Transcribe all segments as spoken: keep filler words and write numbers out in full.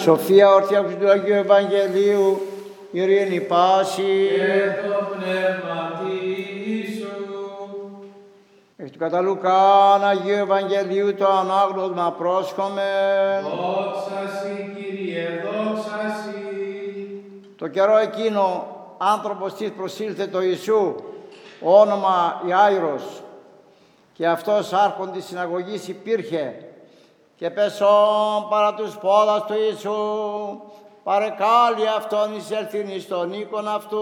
Σοφία ορθιάξου του Αγίου Ευαγγελίου, ειρήνη πάση. Και το πνεύματι σου. Εκ του κατά Λουκάν Αγίου Ευαγγελίου το ανάγνωσμα πρόσχομεν. Δόξα σοι, Κύριε, δόξα σοι. Το καιρό εκείνο άνθρωπος της προσήλθε το Ιησού, όνομα Ιάηρος, και αυτός άρχον της συναγωγής υπήρχε, και πεσόν παρά τους πόδας του Ιησού, παρεκάλει αυτόν εισέλθειν εις τον οίκον αυτού,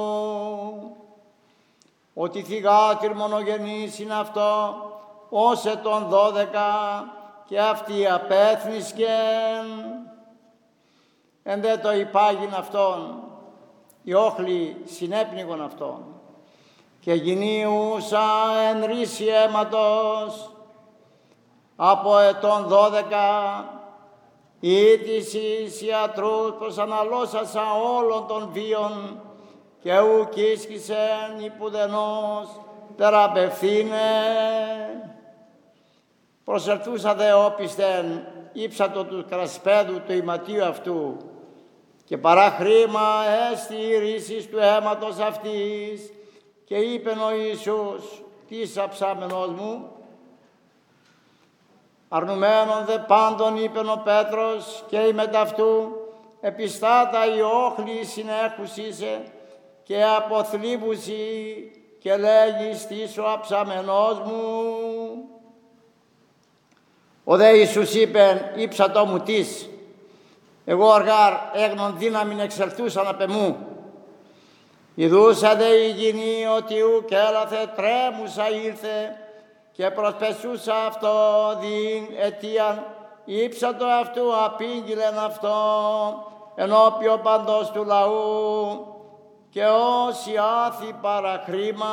ότι θυγάτηρ μονογενής είναι αυτό, ως ετών δώδεκα, και αυτοί απέθνησκεν. Εν δε το υπάγειν αυτόν, οι όχλοι συνέπνιγον αυτόν, και γινίουσα εν ρίση αίματος, από ετών δώδεκα, ή της εις ιατρούς προσαναλώσασα όλων των βίων, και ουκ ίσχυσεν υπουδενός τεραπευθύνε. Προσερθούσα δε όπισθεν ύψατο του κρασπέδου του ηματίου αυτού, και παρά χρήμα έστι η ρίση του αίματος αυτής, και είπεν ο Ιησούς, τις αψάμενος μου. Αρνουμένον δε πάντων είπεν ο Πέτρος, και η μεταυτού επιστάτα οι όχλοι συνέχουσίσε, και αποθλίβουσι, και λέγει στήσου αψάμενος μου. Ο δε Ιησούς είπεν, ύψατό μου τις, εγώ αργάρ έγνον δύναμην εξελθούσαν απ' εμού. Ιδούσα δε η γυνή ότι ουκ έλαθε τρέμουσα ήλθε, και προσπεσούσα αυτό διν αιτίαν, ύψατο αυτού απήγγειλεν αυτό ενώπιον παντός του λαού, και όσοι άθη παρακρίμα.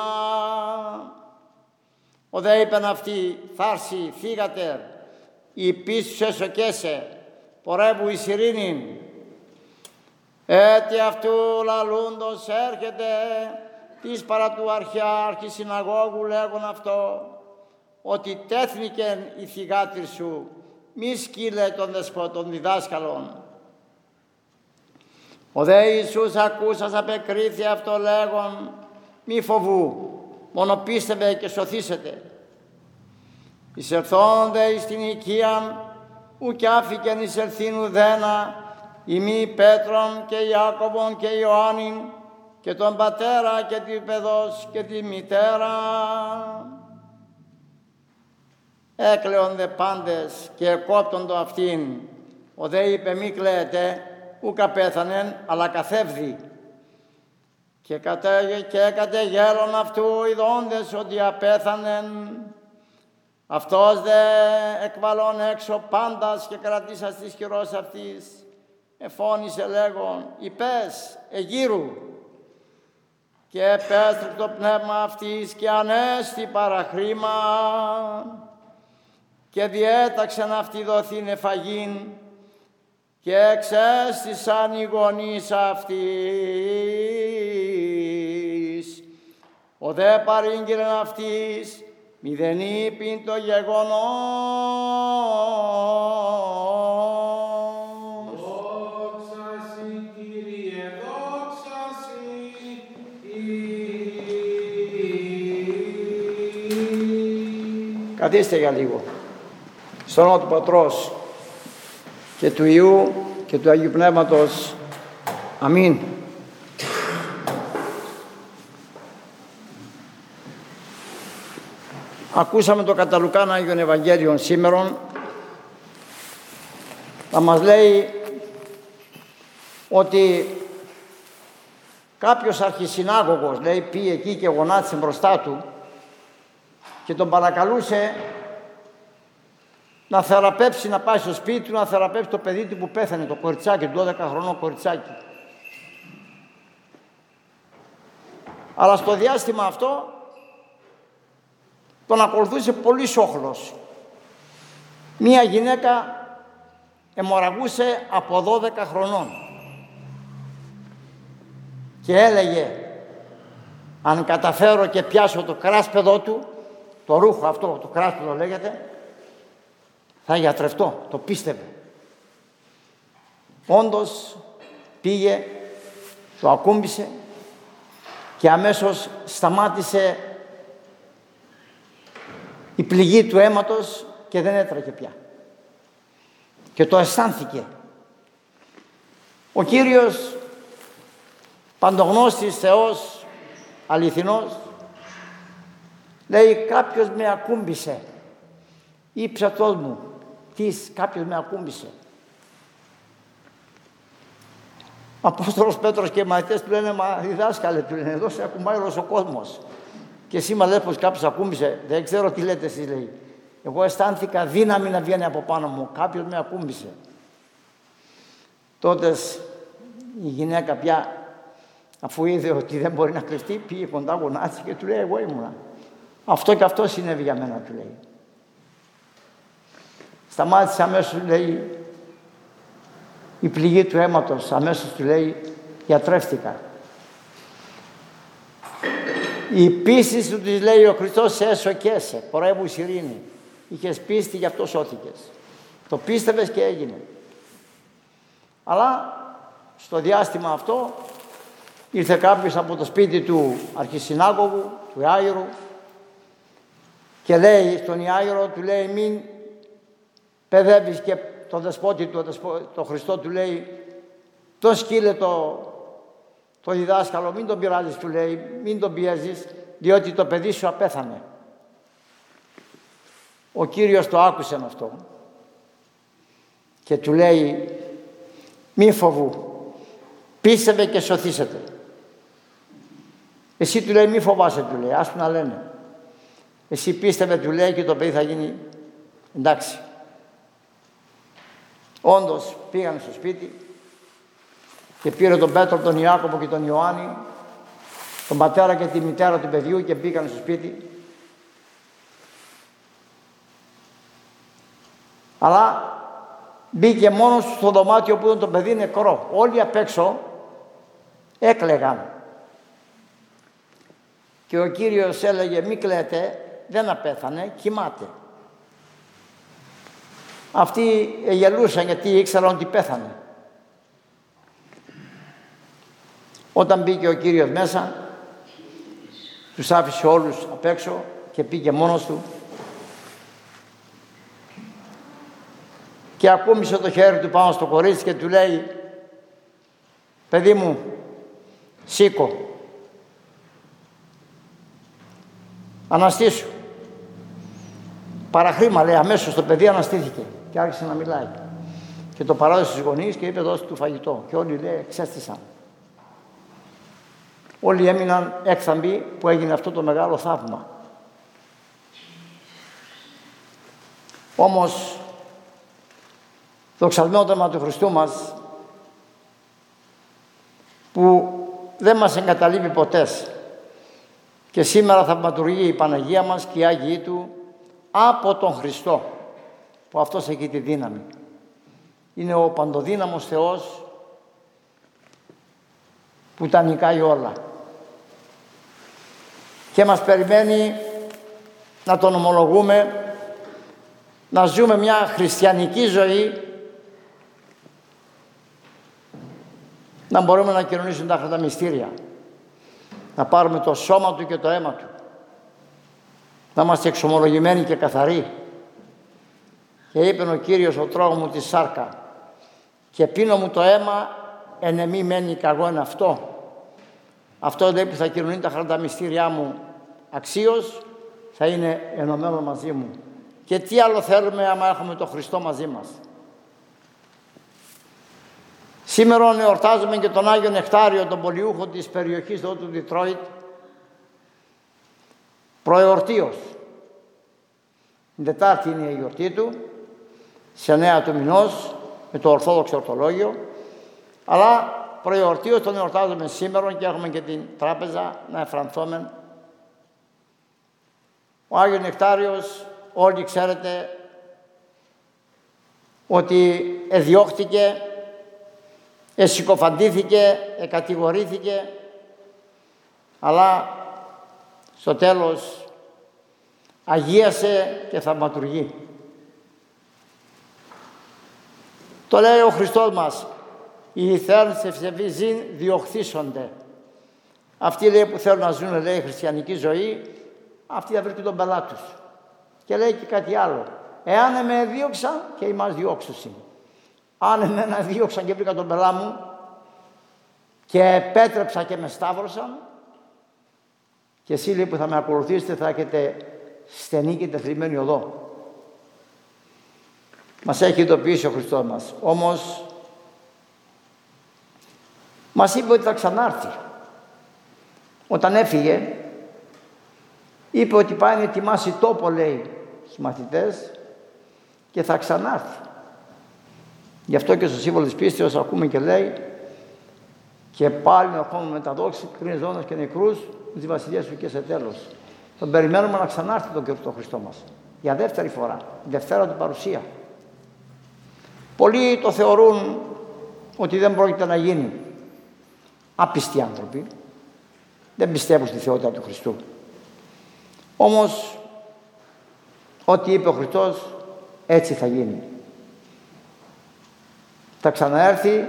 Ο δε είπεν αυτή, θάρση φύγατε, η πίσου εσοκέσε, πορεύου εις ειρήνην. Έτι αυτού λαλούντος έρχεται της παρά του αρχιάρχη συναγώγου λέγον αυτό, ότι τέθνικεν η θυγάτηρ σου, μη σκύλε των δεσπότων διδάσκαλων. Ο δε Ιησούς ακούσας απεκρίθη αυτό λέγον, μη φοβού, μόνο πίστευε και σωθήσετε. Εισελθόν δε εις την οικίαν, ουκ άφηκεν εισελθήν ουδένα, ημί Πέτρον και Ιάκωβον και Ιωάννην, και τον πατέρα και την παιδός και τη μητέρα. Έκλεον δε πάντες και εκόπτον το αυτήν. Ο δε είπε, μη κλαίτε, ουκ απέθανεν, αλλά καθεύδει. Και, κατέ, και έκατε γέλον αυτού ειδώντες ότι απέθανεν. Αυτός δε εκβαλών έξω πάντας και κρατήσας της χειρός αυτής, εφώνησε λέγον, υπές εγύρου, και επέστρεψε το πνεύμα αυτής και ανέστη παραχρήμα, και διέταξεν αυτή δοθήν εφαγήν, και εξέστησαν οι γονείς αυτής. Ο δε παρήγγειλεν αυτής, μηδεν είπεν το γεγονός. Δόξα σοι, Κύριε, δόξα σοι. Καθίστε για λίγο. Στο όνομα του Πατρός και του Υιού και του Αγίου Πνεύματος. Αμήν. Ακούσαμε το κατά Λουκάν Άγιον Ευαγγέλιον σήμερον. Θα μας λέει ότι κάποιος αρχισυνάγωγος, λέει, πήγε εκεί και γονάτισε μπροστά του και τον παρακαλούσε να θεραπεύσει, να πάει στο σπίτι του, να θεραπεύσει το παιδί του που πέθανε, το κοριτσάκι, το δώδεκα χρονών κοριτσάκι. Αλλά στο διάστημα αυτό τον ακολουθούσε πολύς όχλος. Μία γυναίκα αιμορραγούσε από δώδεκα χρονών και έλεγε, αν καταφέρω και πιάσω το κράσπεδο του, το ρούχο αυτό, το κράσπεδο λέγεται, θα γιατρευτώ. Το πίστευε. Όντως πήγε, το ακούμπησε και αμέσως σταμάτησε η πληγή του αίματος και δεν έτρεχε πια. Και το αισθάνθηκε. Ο Κύριος, παντογνώστης Θεός, αληθινός, λέει κάποιος με ακούμπησε. Ήψατός μου, τις, κάποιος με ακούμπησε. Ο Απόστολος Πέτρος και οι μαθητές του λένε, μα διδάσκαλε, του λένε, εδώ σε ακουμπάει όλος ο κόσμος. Και εσύ μα λες πως κάποιος ακούμπησε, δεν ξέρω τι λέτε εσείς, λέει. Εγώ αισθάνθηκα δύναμη να βγαίνει από πάνω μου, κάποιος με ακούμπησε. Τότε η γυναίκα πια, αφού είδε ότι δεν μπορεί να κρυφτεί, πήγε κοντά, γονάτισε και του λέει, εγώ ήμουνα. Αυτό και αυτό συνέβη για μένα, του λέει. Σταμάτησε αμέσως, λέει, η πληγή του αίματος, αμέσως του λέει, γιατρεύτηκα. Η πίστη του της λέει ο Χριστός, σε έσω και σε, πορεύους ειρήνη. Είχες πίστη, γι' αυτό σώθηκες. Το πίστευες και έγινε. Αλλά στο διάστημα αυτό ήρθε κάποιος από το σπίτι του αρχισυνάγωγου, του Ιάηρου, και λέει στον Ιάηρο, του λέει, μην παιδεύεις και το δεσπότη του, το Χριστό, του λέει, το σκύλε το, το διδάσκαλο, μην τον πειράζεις, του λέει, μην τον πιέζεις, διότι το παιδί σου απέθανε. Ο Κύριος το άκουσε με αυτό και του λέει, μη φοβού, πίστευε και σωθήσετε. Εσύ, του λέει, μη φοβάσαι, του λέει, άσπου να λένε. Εσύ πίστευε, του λέει, και το παιδί θα γίνει εντάξει. Όντως πήγαν στο σπίτι και πήρε τον Πέτρο, τον Ιάκωβο και τον Ιωάννη, τον πατέρα και τη μητέρα του παιδιού, και πήγαν στο σπίτι. Αλλά μπήκε μόνος του στο δωμάτιο που ήταν το παιδί νεκρό. Όλοι απ' έξω έκλαιγαν. Και ο Κύριος έλεγε, μη κλαίτε, δεν απέθανε, κοιμάται. Αυτοί γελούσαν γιατί ήξεραν ότι πέθανε. Όταν μπήκε ο Κύριος μέσα, τους άφησε όλους απ' έξω και πήγε μόνος του και ακούμισε το χέρι του πάνω στο κορίτσι και του λέει, παιδί μου, σήκω, αναστήσου. Παραχρήμα, λέει, αμέσως το παιδί αναστήθηκε και άρχισε να μιλάει. Και το παράδοσε στους γονείς και είπε, δώσε του φαγητό. Και όλοι, λέει, ξέστησαν. Όλοι έμειναν έκθαμποι που έγινε αυτό το μεγάλο θαύμα. Όμως, δοξασμένο το όνομα του Χριστού μας, που δεν μας εγκαταλείπει ποτέ, και σήμερα θαυματουργεί η Παναγία μας και οι Άγιοι Του από τον Χριστό, που αυτός έχει τη δύναμη. Είναι ο παντοδύναμος Θεός που τα νικάει όλα. Και μας περιμένει να τον ομολογούμε, να ζούμε μια χριστιανική ζωή, να μπορούμε να κοινωνήσουμε τα αυτά τα μυστήρια, να πάρουμε το σώμα Του και το αίμα Του, να είμαστε εξομολογημένοι και καθαροί. Και είπε ο Κύριος, ο τρώγω μου τη σάρκα και πίνω μου το αίμα, εν εμή μένει καγόν αυτό. Αυτό, λέει, που θα κοινωνεί τα χαρά τα μυστήριά μου αξίως, θα είναι ενωμένο μαζί μου. Και τι άλλο θέλουμε άμα έχουμε τον Χριστό μαζί μας. Σήμερα εορτάζουμε και τον Άγιο Νεκτάριο, τον πολιούχο της περιοχής εδώ του Ντιτρόιτ, προεορτίος. Την Τετάρτη είναι η γιορτή του, σε εννέα του μηνός, με το Ορθόδοξο Ορθολόγιο, αλλά προεορτίος τον εορτάζουμε σήμερα και έχουμε και την τράπεζα να εφρανθούμε. Ο Άγιος Νεκτάριος, όλοι ξέρετε ότι εδιώχτηκε, εσυκοφαντήθηκε, εκατηγορήθηκε, αλλά στο τέλος αγίασε και θαυματουργεί. Το λέει ο Χριστός μας, οι θέλουν σε ευσεβή ζήν διοχθήσονται. Αυτοί λέει που θέλουν να ζουν λέει χριστιανική ζωή, αυτοί θα βρουν και τον πελά τους. Και λέει και κάτι άλλο. Εάν με δίωξαν και ημάς διώξουσιν. Αν εμένα δίωξαν και βρήκα τον πελά μου και επέτρεψα και με σταύρωσαν, και εσύ λέει που θα με ακολουθήσετε θα έχετε στενή και τεθριμμένη οδό. Μας έχει ειδοποιήσει ο Χριστός μας. Όμως μας είπε ότι θα ξανάρθει. Όταν έφυγε είπε ότι πάει να ετοιμάσει τόπο λέει στους μαθητές και θα ξανάρθει. Γι' αυτό και στο σύμβολο της πίστεως ακούμε και λέει και πάλι να έχουμε με τα δόξη κρίνεις ζώντας και νεκρούς της βασιλείας σου και σε τέλος. Τον περιμένουμε να ξανάρθει τον, τον Χριστό μας για δεύτερη φορά, δευτέρα του παρουσία. Πολλοί το θεωρούν ότι δεν πρόκειται να γίνει. Άπιστοι άνθρωποι δεν πιστεύουν στη θεότητα του Χριστού. Όμως ό,τι είπε ο Χριστός έτσι θα γίνει. Θα ξαναέρθει,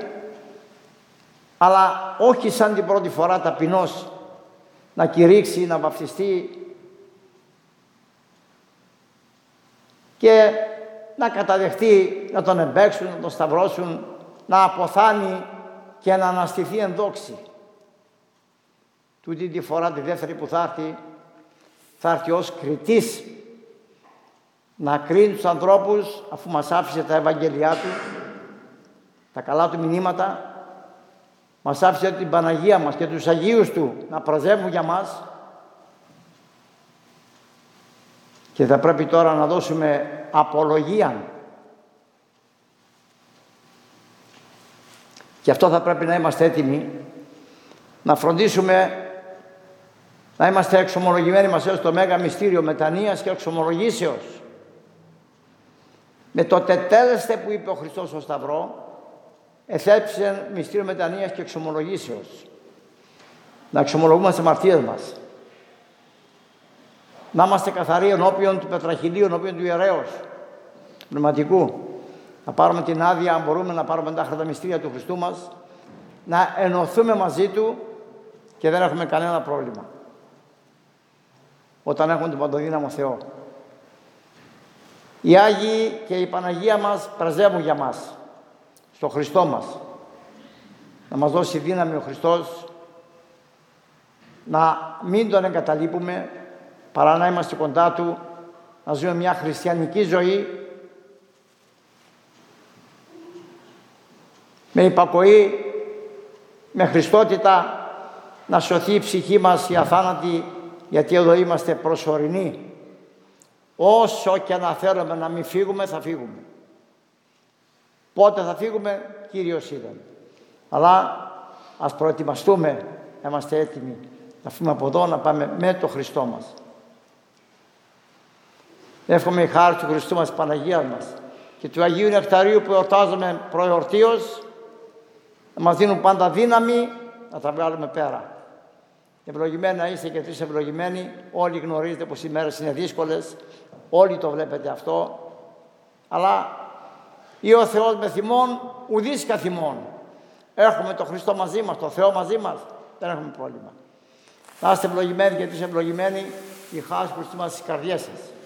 αλλά όχι σαν την πρώτη φορά ταπεινός να κηρύξει, να βαφτιστεί και να καταδεχτεί, να τον εμπέξουν, να τον σταυρώσουν, να αποθάνει και να αναστηθεί εν δόξη. Τούτη τη φορά, τη δεύτερη που θα έρθει, θα έρθει ως κριτής να κρίνει τους ανθρώπους, αφού μας άφησε τα Ευαγγελιά του, τα καλά του μηνύματα, μας άφησε την Παναγία μας και τους Αγίους του να πραζεύουν για μας, και θα πρέπει τώρα να δώσουμε απολογία. Και αυτό θα πρέπει να είμαστε έτοιμοι να φροντίσουμε να είμαστε εξομολογημένοι μας έως το Μέγα Μυστήριο μετανοίας και εξομολογήσεως. Με το τετέλεστε που είπε ο Χριστός στο Σταυρό, εθέψε μυστήριο μετανοίας και εξομολογήσεως. Να εξομολογούμε τις αμαρτίες μας. Να είμαστε καθαροί ενώπιον του Πετραχηλίου, ενώπιον του Ιερέως, πνευματικού. Να πάρουμε την άδεια, αν μπορούμε, να πάρουμε τα τα μυστήρια του Χριστού μας, να ενωθούμε μαζί Του και δεν έχουμε κανένα πρόβλημα. Όταν έχουμε τον Παντοδύναμο Θεό. Οι Άγιοι και η Παναγία μας πραζεύουν για μας, στο Χριστό μας. Να μας δώσει δύναμη ο Χριστός, να μην Τον εγκαταλείπουμε, παρά να είμαστε κοντά Του, να ζούμε μια χριστιανική ζωή, με υπακοή, με χριστότητα, να σωθεί η ψυχή μας η αθάνατη, γιατί εδώ είμαστε προσωρινοί. Όσο και να θέλουμε να μην φύγουμε, θα φύγουμε. Πότε θα φύγουμε, Κύριος είδε. Αλλά ας προετοιμαστούμε, να είμαστε έτοιμοι να φύγουμε από εδώ, να πάμε με το Χριστό μας. Εύχομαι η χάρη του Χριστού μας, της Παναγίας μας και του Αγίου Νεκταρίου που εορτάζουμε προεορτίως, να μας δίνουν πάντα δύναμη να τα βγάλουμε πέρα. Ευλογημένοι να είστε και εσείς ευλογημένοι. Όλοι γνωρίζετε πως οι μέρες είναι δύσκολες. Όλοι το βλέπετε αυτό. Αλλά ή ο Θεός με θυμών, ουδείς καθημών. Έχουμε τον Χριστό μαζί μας, τον Θεό μαζί μας. Δεν έχουμε πρόβλημα. Να είστε ευλογημένοι και εσείς ευλογημένοι. Η χάρη του Χριστού μας στις καρδιές σας.